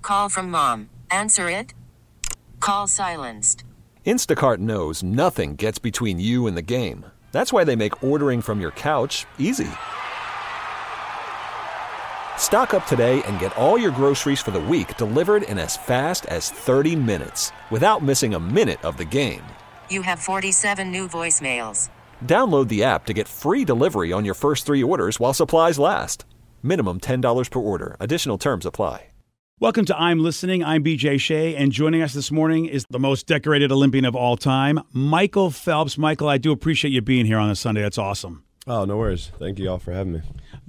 Call from mom. Answer it. Call silenced. Instacart knows nothing gets between you and the game. That's why they make ordering from your couch easy. Stock up today and get all your groceries for the week delivered in as fast as 30 minutes without missing a minute of the game. You have 47 new voicemails. Download the app to get free delivery on your first 3 orders while supplies last. Minimum $10 per order. Additional terms apply. Welcome to I'm Listening. I'm BJ Shea, and joining us this morning is the most decorated Olympian of all time, Michael Phelps. Michael, I do appreciate you being here on a Sunday. That's awesome. Oh, no worries. Thank you all for having me.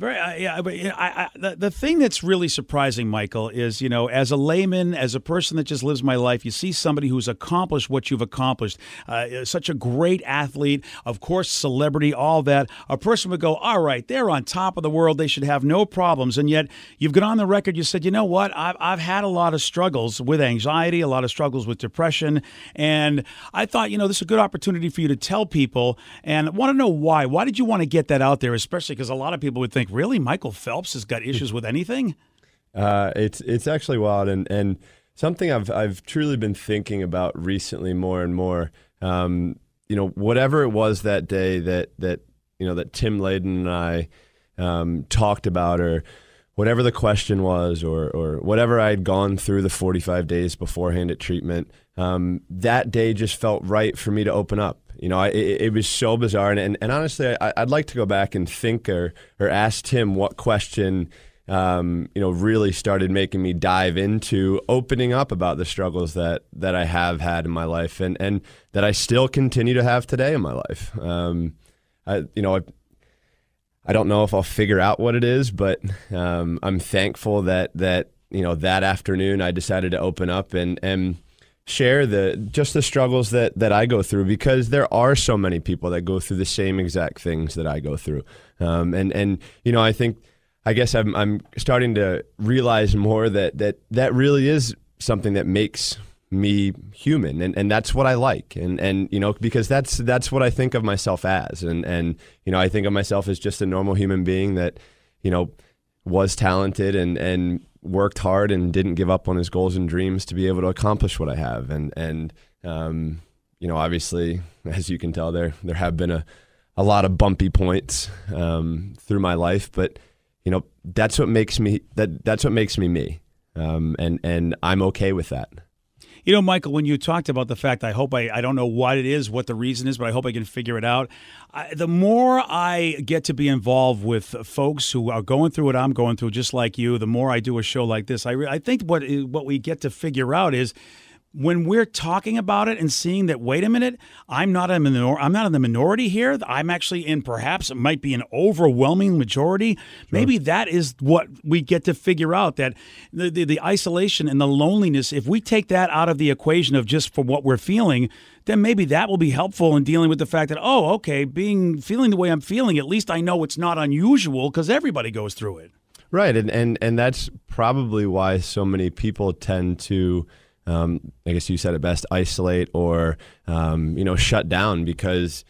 The thing that's really surprising, Michael, is, as a layman, as a person that just lives my life, you see somebody who's accomplished what you've accomplished. Such a great athlete, of course, celebrity, all that. A person would go, all right, they're on top of the world. They should have no problems. And yet you've got on the record, you said, you know what, I've had a lot of struggles with anxiety, a lot of struggles with depression. And I thought, this is a good opportunity for you to tell people. And I want to know why. Why did you want to get that out there, especially because a lot of people would think, really, Michael Phelps has got issues with anything? It's actually wild, and something I've truly been thinking about recently more and more. Whatever it was that day that Tim Layden and I talked about, or whatever the question was, or whatever I'd gone through the 45 days beforehand at treatment, that day just felt right for me to open up. It was so bizarre. And honestly, I'd like to go back and think or ask Tim what question, really started making me dive into opening up about the struggles that I have had in my life and that I still continue to have today in my life. I don't know if I'll figure out what it is, but I'm thankful that that afternoon I decided to open up and share the struggles that I go through, because there are so many people that go through the same exact things that I go through. I guess I'm starting to realize more that really is something that makes me human, and that's what I like, and because that's what I think of myself as, and I think of myself as just a normal human being that was talented and worked hard and didn't give up on his goals and dreams to be able to accomplish what I have. And obviously, as you can tell, there have been a lot of bumpy points through my life, but that's what makes me that's what makes me me. And I'm okay with that. Michael, when you talked about the fact, I don't know what it is, what the reason is, but I hope I can figure it out. The more I get to be involved with folks who are going through what I'm going through, just like you, the more I do a show like this, I think what we get to figure out is when we're talking about it and seeing that, wait a minute, I'm not in the minority here. I'm actually in, perhaps it might be an overwhelming majority. Sure. Maybe that is what we get to figure out, that the isolation and the loneliness, if we take that out of the equation of just for what we're feeling, then maybe that will be helpful in dealing with the fact that, feeling the way I'm feeling, at least I know it's not unusual because everybody goes through it. Right. And that's probably why so many people tend to, I guess you said it best, isolate or, shut down, because,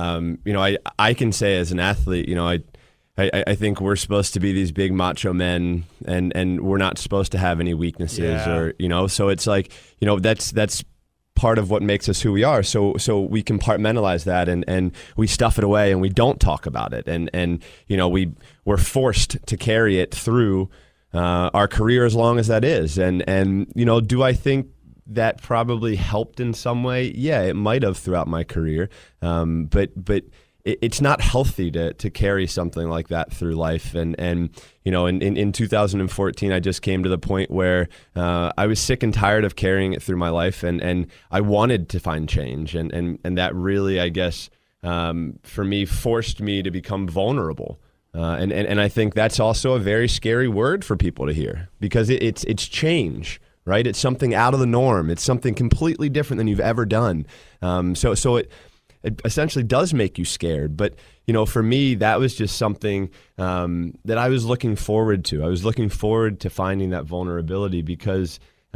I can say as an athlete, I think we're supposed to be these big macho men, and we're not supposed to have any weaknesses, or, so it's like, that's part of what makes us who we are. So we compartmentalize that and we stuff it away and we don't talk about it. And we're forced to carry it through our career, as long as that is. And do I think that probably helped in some way? Yeah, it might have throughout my career. But it's not healthy to carry something like that through life. And in 2014, I just came to the point where I was sick and tired of carrying it through my life, and I wanted to find change. And that really, I guess, for me, forced me to become vulnerable. And I think that's also a very scary word for people to hear, because it's change, right? It's something out of the norm. It's something completely different than you've ever done. So it essentially does make you scared. But, for me, that was just something that I was looking forward to. I was looking forward to finding that vulnerability because,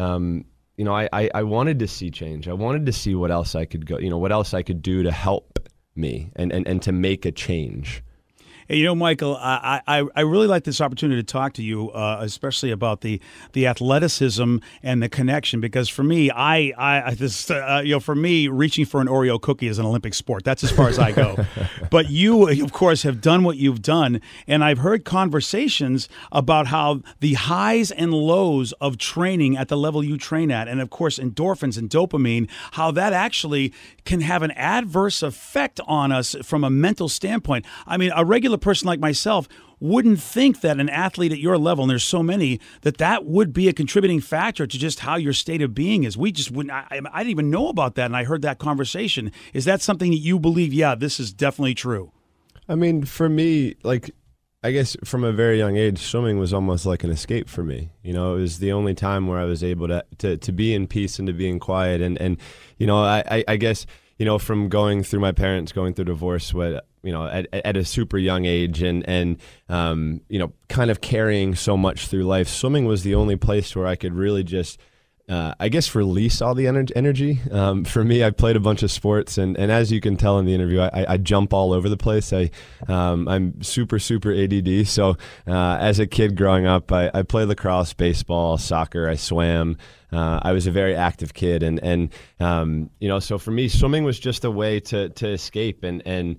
I wanted to see change. I wanted to see what else I could go, what else I could do to help me and to make a change. Hey, Michael, I really like this opportunity to talk to you, especially about the athleticism and the connection. Because for me, for me, reaching for an Oreo cookie is an Olympic sport. That's as far as I go. But you, of course, have done what you've done, and I've heard conversations about how the highs and lows of training at the level you train at, and of course, endorphins and dopamine, how that actually can have an adverse effect on us from a mental standpoint. I mean, a regular person like myself wouldn't think that an athlete at your level, and there's so many, that would be a contributing factor to just how your state of being is. We just wouldn't. I didn't even know about that, and I heard that conversation. Is that something that you believe? Yeah, this is definitely true. I mean, for me, I guess from a very young age, swimming was almost like an escape for me. It was the only time where I was able to be in peace and to be in quiet. And I guess, from going through my parents going through divorce, at a super young age and kind of carrying so much through life, swimming was the only place where I could really just, I guess, release all the energy. For me, I played a bunch of sports, and as you can tell in the interview, I jump all over the place. I'm super ADD. So as a kid growing up, I played lacrosse, baseball, soccer. I swam. I was a very active kid, and so for me, swimming was just a way to escape and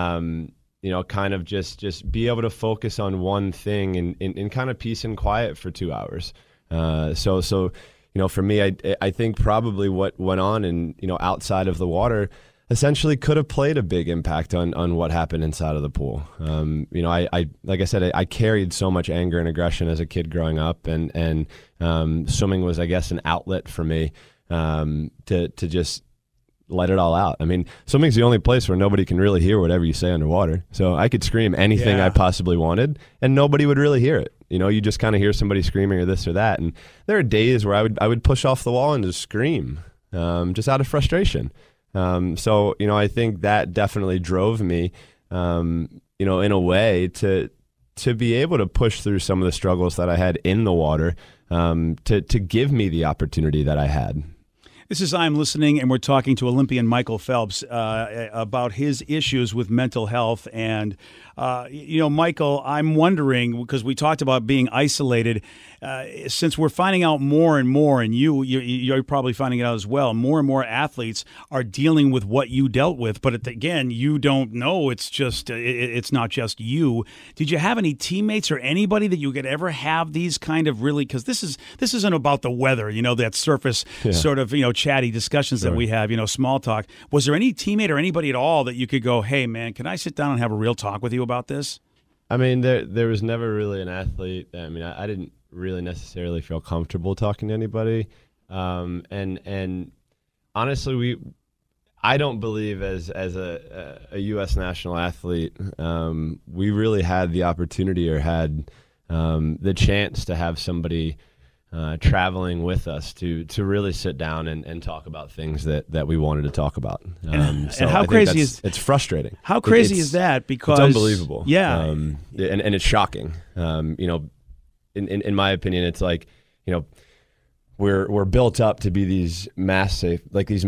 kind of just be able to focus on one thing in kind of peace and quiet for 2 hours. So for me, I think probably what went on and outside of the water essentially could have played a big impact on what happened inside of the pool. I like I said, I carried so much anger and aggression as a kid growing up, and swimming was, I guess, an outlet for me to just let it all out. I mean, swimming's the only place where nobody can really hear whatever you say underwater. So I could scream anything I possibly wanted, and nobody would really hear it. You just kind of hear somebody screaming or this or that. And there are days where I would push off the wall and just scream, just out of frustration. So I think that definitely drove me, in a way to be able to push through some of the struggles that I had in the water, to give me the opportunity that I had. This is I'm Listening, and we're talking to Olympian Michael Phelps about his issues with mental health. And, Michael, I'm wondering, because we talked about being isolated, since we're finding out more and more, and you're probably finding it out as well, more and more athletes are dealing with what you dealt with. But again, you don't know. It's just it's not just you. Did you have any teammates or anybody that you could ever have these kind of really, because this isn't about the weather, that surface sort of, chatty discussions that we have, small talk. Was there any teammate or anybody at all that you could go, hey, man, can I sit down and have a real talk with you about this? I mean, there was never really an athlete. I mean, I didn't really necessarily feel comfortable talking to anybody. And honestly, I don't believe as a U.S. national athlete, we really had the opportunity or had the chance to have somebody traveling with us to really sit down and talk about things that we wanted to talk about. And how crazy it's frustrating. How crazy is that? Because it's unbelievable. Yeah. And it's shocking. In my opinion, it's like, we're built up to be these massive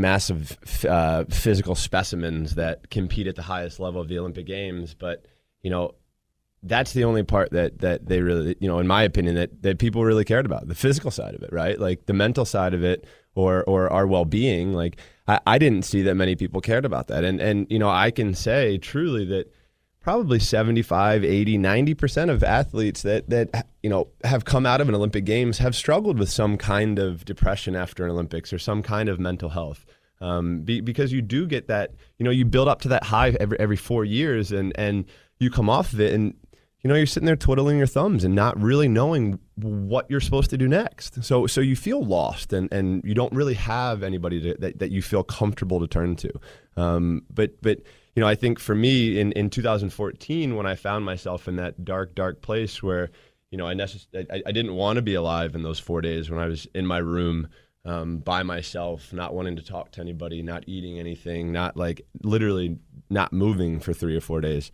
physical specimens that compete at the highest level of the Olympic Games. But, that's the only part that they really, in my opinion, that people really cared about, the physical side of it, right? Like the mental side of it or our well-being. Like I didn't see that many people cared about that. And I can say truly that probably 75, 80, 90% of athletes that have come out of an Olympic Games have struggled with some kind of depression after an Olympics or some kind of mental health. Because you do get that, you build up to that high every 4 years and you come off of it and, you're sitting there twiddling your thumbs and not really knowing what you're supposed to do next. So you feel lost and you don't really have anybody that you feel comfortable to turn to. But I think for me in 2014, when I found myself in that dark place where, I didn't want to be alive in those 4 days when I was in my room, by myself, not wanting to talk to anybody, not eating anything, literally not moving for 3 or 4 days.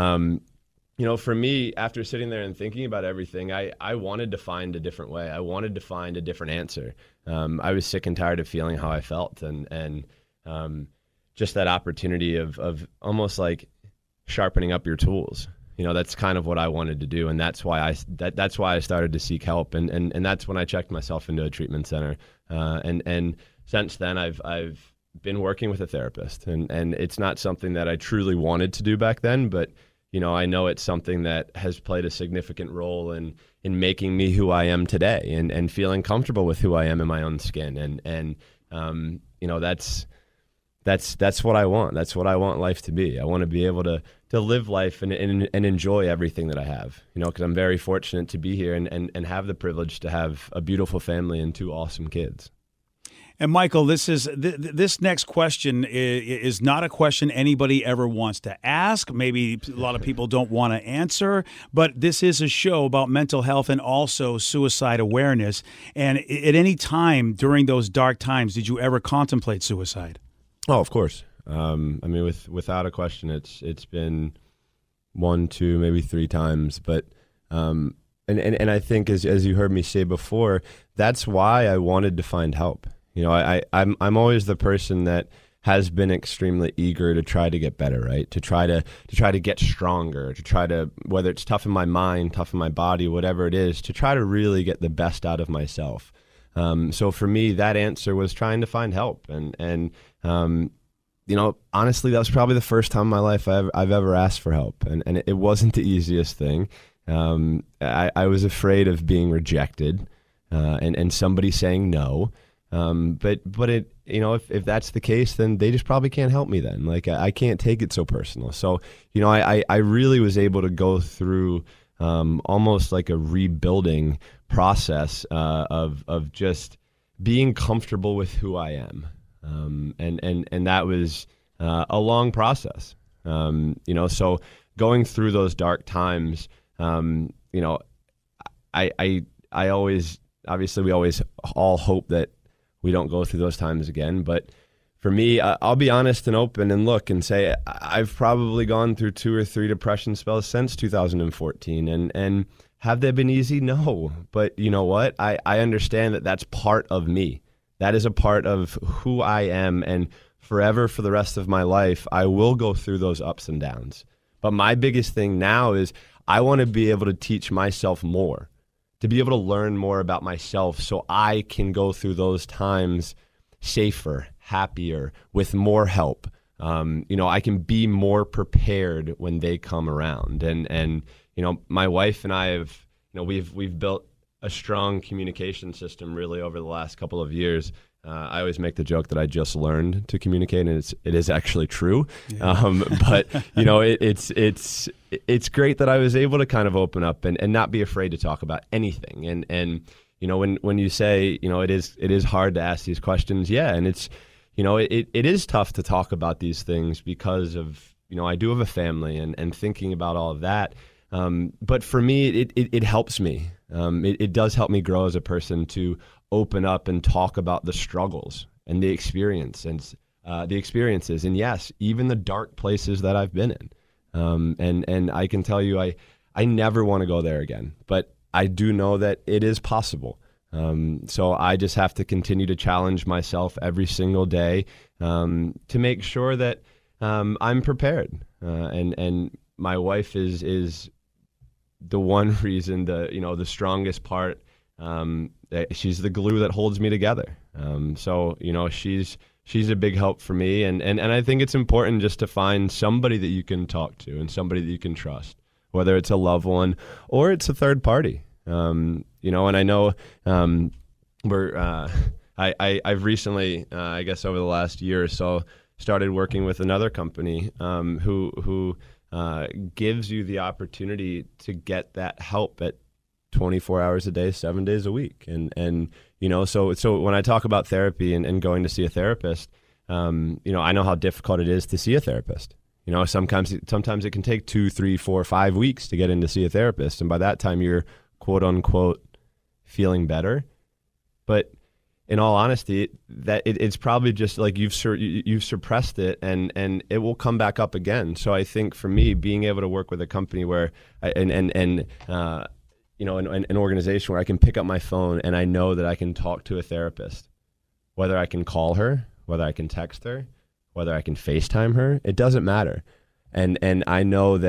For me, after sitting there and thinking about everything, I wanted to find a different way. I wanted to find a different answer. I was sick and tired of feeling how I felt, and just that opportunity of almost like sharpening up your tools. That's kind of what I wanted to do, and that's why I started to seek help, and that's when I checked myself into a treatment center, and since then I've been working with a therapist, and it's not something that I truly wanted to do back then, but I know it's something that has played a significant role in making me who I am today, and feeling comfortable with who I am in my own skin, and that's what I want. That's what I want life to be. I want to be able to live life and enjoy everything that I have, because I'm very fortunate to be here and have the privilege to have a beautiful family and 2 awesome kids. And Michael, this next question is not a question anybody ever wants to ask. Maybe a lot of people don't want to answer, but this is a show about mental health and also suicide awareness. And at any time during those dark times, did you ever contemplate suicide? Oh, of course. Without a question, it's been 1, 2, maybe 3 times, but and I think as you heard me say before, that's why I wanted to find help. I'm always the person that has been extremely eager to try to get better, right? To try to get stronger, to try to, whether it's tough in my mind, tough in my body, whatever it is, to try to really get the best out of myself. So for me, that answer was trying to find help, and honestly, that was probably the first time in my life I've ever asked for help, and it wasn't the easiest thing. I was afraid of being rejected, and somebody saying no. But it, if that's the case, then they just probably can't help me then. Like, I can't take it so personal. So, I really was able to go through, almost like a rebuilding process, of just being comfortable with who I am. And that was, a long process. So going through those dark times, I always, obviously we always all hope that we don't go through those times again. But for me, I'll be honest and open and look and say I've probably gone through 2 or 3 depression spells since 2014. And have they been easy? No. But you know what? I understand that that's part of me. That is a part of who I am. And forever, for the rest of my life, I will go through those ups and downs. But my biggest thing now is I want to be able to teach myself more, to be able to learn more about myself so I can go through those times safer, happier, with more help. I can be more prepared when they come around. And my wife and I have, we've built a strong communication system really over the last couple of years. I always make the joke that I just learned to communicate, and it is actually true. Yeah. But it's great that I was able to kind of open up and not be afraid to talk about anything. And when you say it is hard to ask these questions, yeah, and it's it is tough to talk about these things because of I do have a family and thinking about all of that. But for me, it helps me. It does help me grow as a person to open up and talk about the struggles and the experiences, and yes, even the dark places that I've been in. And I can tell you, I never want to go there again, but I do know that it is possible. So I just have to continue to challenge myself every single day, to make sure that, I'm prepared. And my wife is the one reason, the strongest part. She's the glue that holds me together. So she's a big help for me, and I think it's important just to find somebody that you can talk to and somebody that you can trust, whether it's a loved one or it's a third party. And I know I've recently, I guess over the last year or so, started working with another company who gives you the opportunity to get that help at 24 hours a day, 7 days a week. And so when I talk about therapy and going to see a therapist, I know how difficult it is to see a therapist. Sometimes it can take 2, 3, 4, 5 weeks to get in to see a therapist. And by that time you're quote unquote feeling better. But in all honesty, it's probably just like you've suppressed it, and it will come back up again. So I think for me, being able to work with a company where an organization where I can pick up my phone and I know that I can talk to a therapist, whether I can call her, whether I can text her, whether I can FaceTime her, it doesn't matter. And I know that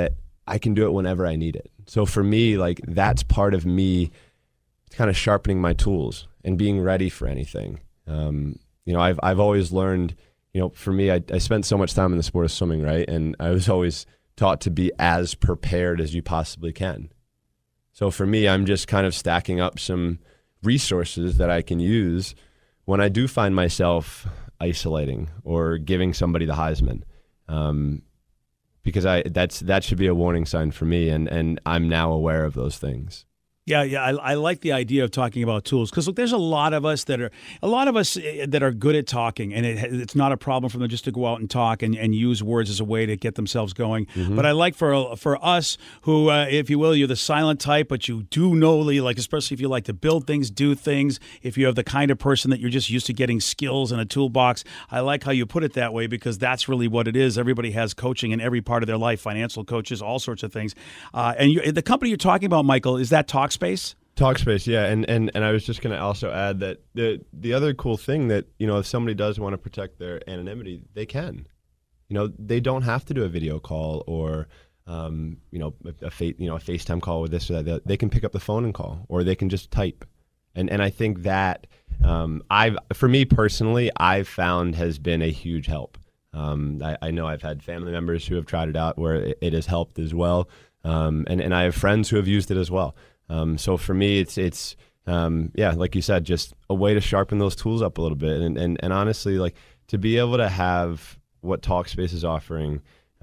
I can do it whenever I need it. So for me, like that's part of me kind of sharpening my tools and being ready for anything. I've always learned, for me, I spent so much time in the sport of swimming, right? And I was always taught to be as prepared as you possibly can. So for me, I'm just kind of stacking up some resources that I can use when I do find myself isolating or giving somebody the Heisman. Because that should be a warning sign for me, and I'm now aware of those things. Yeah, I like the idea of talking about tools because look, there's a lot of us that are good at talking, and it's not a problem for them just to go out and talk and use words as a way to get themselves going. Mm-hmm. But I like for us who, if you will, you're the silent type, but you do know, like especially if you like to build things, do things. If you have the kind of person that you're just used to getting skills in a toolbox, I like how you put it that way because that's really what it is. Everybody has coaching in every part of their life, financial coaches, all sorts of things. And the company you're talking about, Michael, is that Talkspace? Talkspace, yeah, and I was just going to also add that the other cool thing that if somebody does want to protect their anonymity, they can. They don't have to do a video call or a FaceTime call with this or that. They can pick up the phone and call, or they can just type. And I think that for me personally, I've found has been a huge help. I know I've had family members who have tried it out where it has helped as well, and I have friends who have used it as well. So for me, it's like you said, just a way to sharpen those tools up a little bit. And honestly, like to be able to have what Talkspace is offering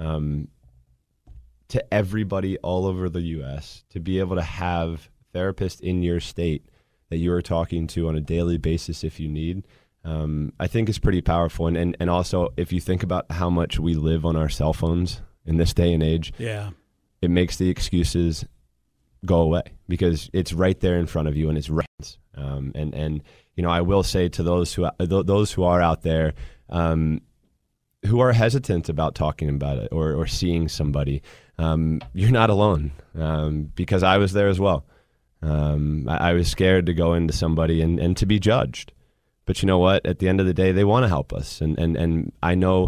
to everybody all over the U.S., to be able to have therapists in your state that you are talking to on a daily basis if you need, I think is pretty powerful. And also, if you think about how much we live on our cell phones in this day and age, it makes the excuses go away because it's right there in front of you and it's right. I will say to those who are out there who are hesitant about talking about it or seeing somebody, you're not alone because I was there as well. I was scared to go into somebody and to be judged. But you know what? At the end of the day, they want to help us. And I know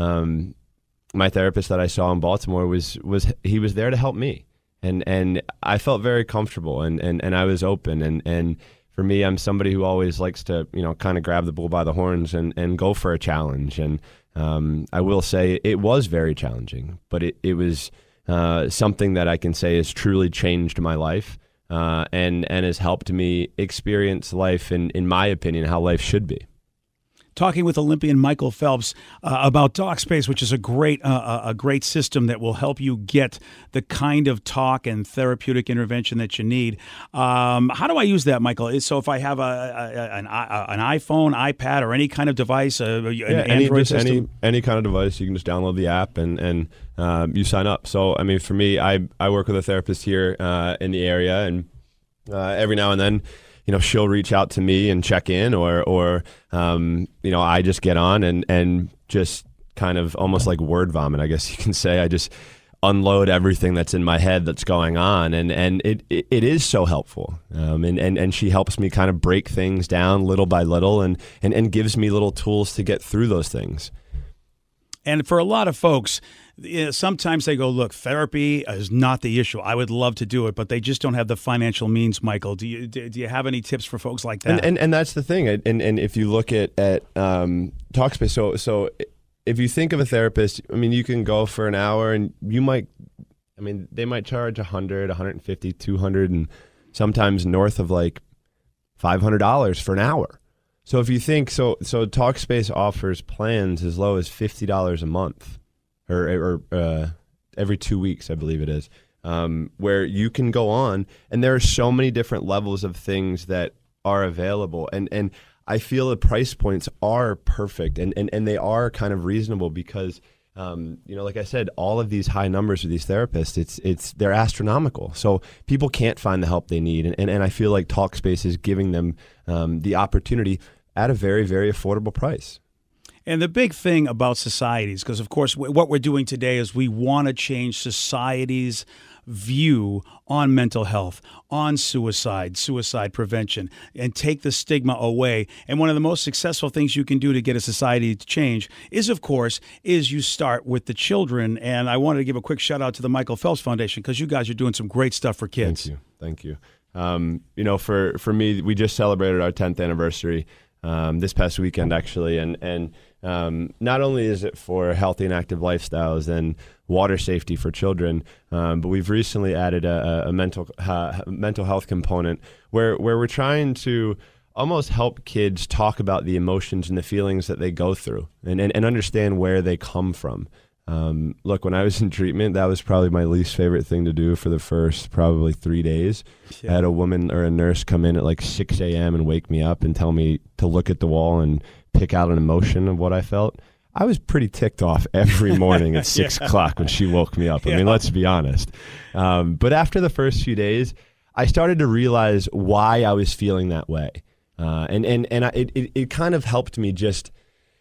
my therapist that I saw in Baltimore was there to help me. And I felt very comfortable and I was open. And for me, I'm somebody who always likes to, kind of grab the bull by the horns and go for a challenge. And I will say it was very challenging, but it was something that I can say has truly changed my life and has helped me experience life in my opinion, how life should be. Talking with Olympian Michael Phelps about Talkspace, which is a great system that will help you get the kind of talk and therapeutic intervention that you need. How do I use that, Michael? So if I have an iPhone, iPad, or any kind of device, Android system? Any kind of device, you can just download the app and you sign up. So, I mean, for me, I work with a therapist here in the area, and every now and then, she'll reach out to me and check in or I just get on and just kind of almost like word vomit, I guess you can say. I just unload everything that's in my head that's going on. And it is so helpful. And she helps me kind of break things down little by little and gives me little tools to get through those things. And for a lot of folks, sometimes they go, look, therapy is not the issue. I would love to do it, but they just don't have the financial means, Michael. Do you have any tips for folks like that? And that's the thing. And if you look at Talkspace, so if you think of a therapist, I mean, you can go for an hour and they might charge $100, $150, $200, and sometimes north of like $500 for an hour. So if you think, so Talkspace offers plans as low as $50 a month or every 2 weeks, I believe it is, where you can go on, and there are so many different levels of things that are available. And I feel the price points are perfect and they are kind of reasonable because, like I said, all of these high numbers with these therapists, they're astronomical. So people can't find the help they need. And I feel like Talkspace is giving them the opportunity at a very, very affordable price. And the big thing about societies, because of course what we're doing today is we want to change society's view on mental health, on suicide prevention, and take the stigma away. And one of the most successful things you can do to get a society to change is you start with the children. And I wanted to give a quick shout out to the Michael Phelps Foundation, because you guys are doing some great stuff for kids. Thank you. For me, we just celebrated our 10th anniversary this past weekend, actually, and not only is it for healthy and active lifestyles and water safety for children, but we've recently added a mental health component where we're trying to almost help kids talk about the emotions and the feelings that they go through and understand where they come from. Look, when I was in treatment, that was probably my least favorite thing to do for the first probably 3 days. Yeah. I had a woman or a nurse come in at like 6 a.m. and wake me up and tell me to look at the wall and pick out an emotion of what I felt. I was pretty ticked off every morning at 6 o'clock when she woke me up. I mean, let's be honest. But after the first few days, I started to realize why I was feeling that way. It kind of helped me just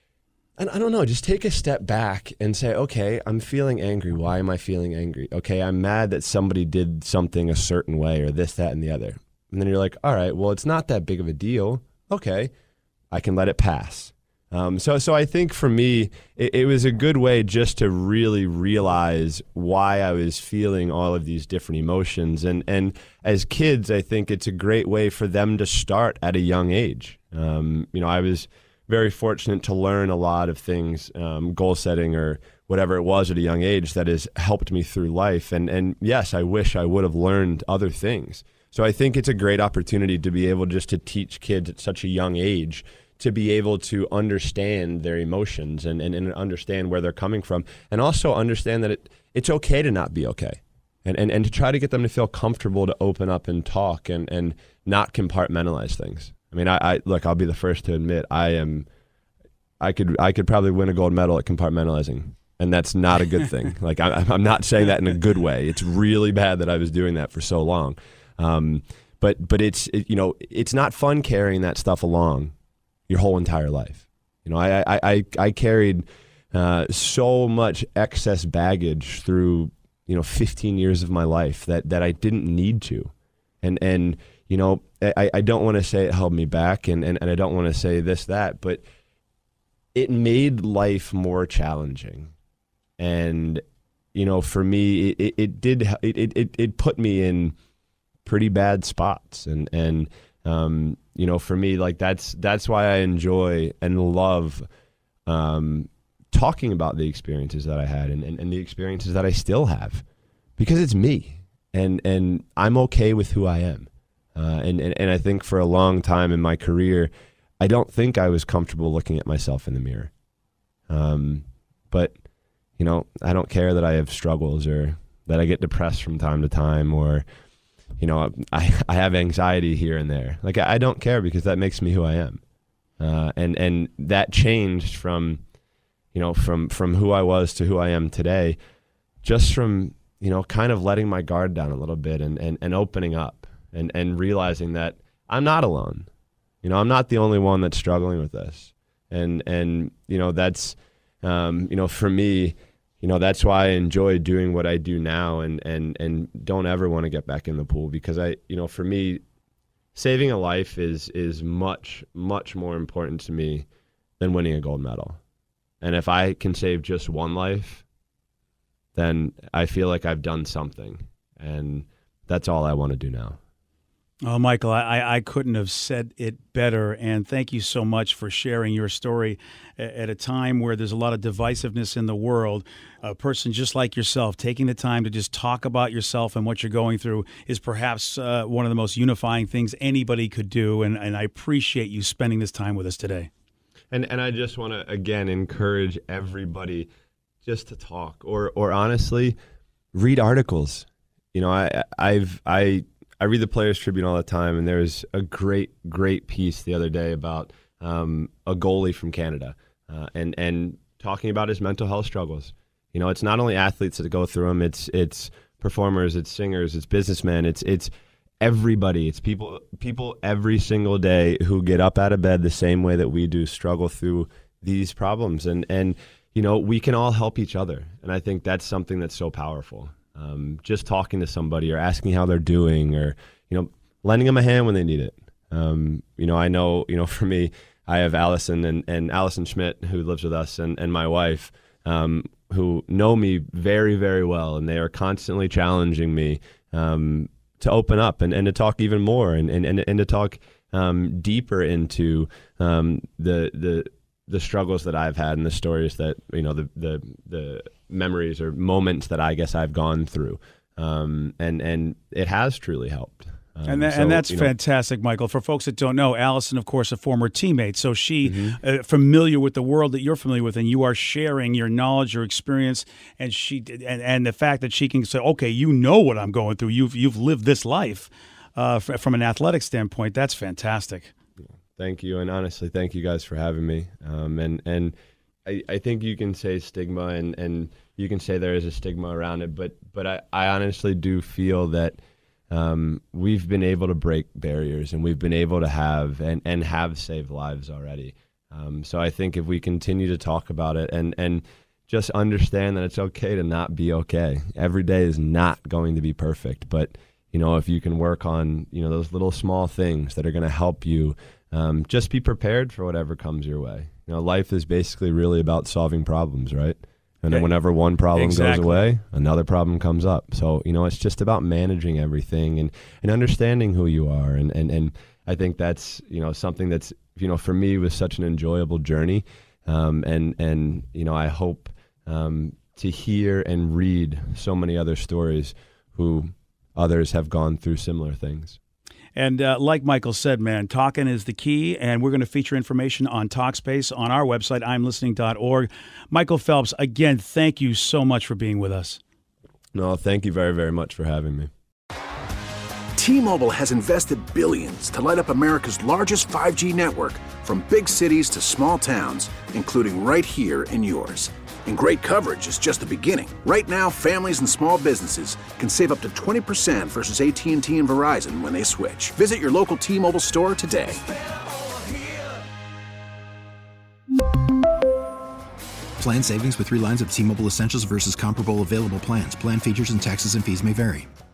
take a step back and say, okay, I'm feeling angry. Why am I feeling angry? Okay, I'm mad that somebody did something a certain way or this, that, and the other. And then you're like, all right, well, it's not that big of a deal. Okay, I can let it pass. So I think for me, it was a good way just to really realize why I was feeling all of these different emotions. And as kids, I think it's a great way for them to start at a young age. I was very fortunate to learn a lot of things, goal setting or whatever it was at a young age that has helped me through life. And yes, I wish I would have learned other things. So I think it's a great opportunity to be able just to teach kids at such a young age to be able to understand their emotions and understand where they're coming from, and also understand that it's okay to not be okay, and to try to get them to feel comfortable to open up and talk and not compartmentalize things. I mean, I'll be the first to admit I could probably win a gold medal at compartmentalizing, and that's not a good thing. Like I'm not saying that in a good way. It's really bad that I was doing that for so long. But it's not fun carrying that stuff along your whole entire life. I carried so much excess baggage through 15 years of my life that I didn't need to, and I don't want to say it held me back, and I don't want to say this, that, but it made life more challenging. And for me, it put me in pretty bad spots, and for me, like that's why I enjoy and love talking about the experiences that I had and the experiences that I still have, because it's me, and I'm okay with who I am. And I think for a long time in my career, I don't think I was comfortable looking at myself in the mirror. But I don't care that I have struggles or that I get depressed from time to time, or I have anxiety here and there. Like I don't care, because that makes me who I am. And that changed from who I was to who I am today, just from, kind of letting my guard down a little bit and opening up and realizing that I'm not alone. I'm not the only one that's struggling with this. And that's, for me, that's why I enjoy doing what I do now, and don't ever want to get back in the pool, because for me, saving a life is much, much more important to me than winning a gold medal. And if I can save just one life, then I feel like I've done something, and that's all I want to do now. Oh, Michael, I couldn't have said it better, and thank you so much for sharing your story at a time where there's a lot of divisiveness in the world. A person just like yourself, taking the time to just talk about yourself and what you're going through is perhaps one of the most unifying things anybody could do, and I appreciate you spending this time with us today. And I just want to, again, encourage everybody just to talk, or honestly, read articles. I read the Players Tribune all the time, and there's a great piece the other day about a goalie from Canada and talking about his mental health struggles. It's not only athletes that go through them, it's performers, it's singers, it's businessmen, it's everybody. It's people every single day who get up out of bed the same way that we do, struggle through these problems. And we can all help each other. And I think that's something that's so powerful. just talking to somebody or asking how they're doing, or, lending them a hand when they need it. I know, for me, I have Allison and Allison Schmidt, who lives with us, and my wife, who know me very, very well, and they are constantly challenging me to open up and to talk even more and to talk deeper into the struggles that I've had and the stories that, the memories or moments that I guess I've gone through. And it has truly helped. And that's fantastic, Michael. For folks that don't know, Allison, of course, a former teammate. So she familiar with the world that you're familiar with, and you are sharing your knowledge, your experience, and and the fact that she can say, okay, you know what I'm going through. You've lived this life from an athletic standpoint. That's fantastic. Thank you, and honestly, thank you guys for having me. And I think you can say stigma, and you can say there is a stigma around it, but I honestly do feel that we've been able to break barriers, and we've been able to have and have saved lives already. So I think if we continue to talk about it and just understand that it's okay to not be okay. Every day is not going to be perfect, but if you can work on those little small things that are going to help you, just be prepared for whatever comes your way. Life is basically really about solving problems, right? And then whenever one problem goes away, another problem comes up. So, it's just about managing everything and understanding who you are. And I think that's, something that's, for me was such an enjoyable journey. And I hope to hear and read so many other stories who others have gone through similar things. And like Michael said, man, talking is the key, and we're going to feature information on Talkspace on our website, imlistening.org. Michael Phelps, again, thank you so much for being with us. No, thank you very, very much for having me. T-Mobile has invested billions to light up America's largest 5G network, from big cities to small towns, including right here in yours. And great coverage is just the beginning. Right now, families and small businesses can save up to 20% versus AT&T and Verizon when they switch. Visit your local T-Mobile store today. Plan savings with 3 lines of T-Mobile Essentials versus comparable available plans. Plan features and taxes and fees may vary.